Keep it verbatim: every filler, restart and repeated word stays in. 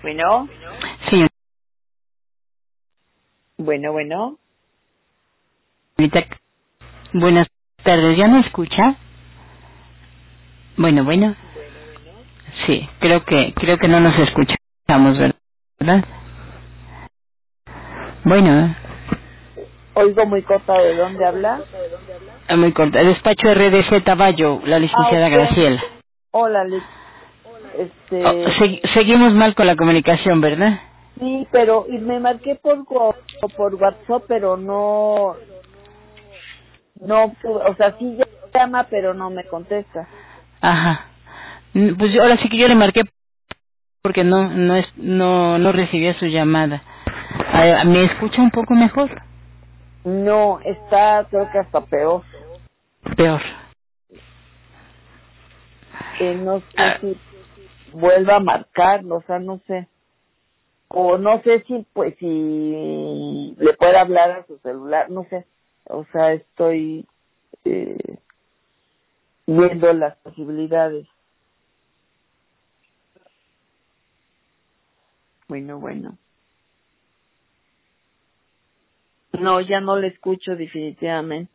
Bueno, Sí, bueno, bueno. ahorita- buenas tardes, ¿ya me escucha? Bueno, bueno, sí, creo que creo que no nos escuchamos, ¿verdad? Bueno, Oigo muy corta. ¿De dónde habla? eh, muy corta. Despacho R D C Bayo, la Ah, licenciada ok. Graciela. Hola, Liz. Oh, Este, segui- seguimos mal con la comunicación, ¿verdad? sí, pero y me marqué por go- por WhatsApp, pero no, no, pu- o sea, sí llama, pero no me contesta. Ajá. Mm, Pues yo- ahora sí que yo le marqué porque no no es no no recibía su llamada. Ah, ¿me escucha un poco mejor? No, está, creo que hasta peor. Peor. Eh, no sé Ah, si vuelva a marcar, o sea, no sé. O no sé si, pues, si le puede hablar a su celular, no sé. O sea, estoy eh, viendo las posibilidades. Bueno, bueno. No, ya no le escucho definitivamente.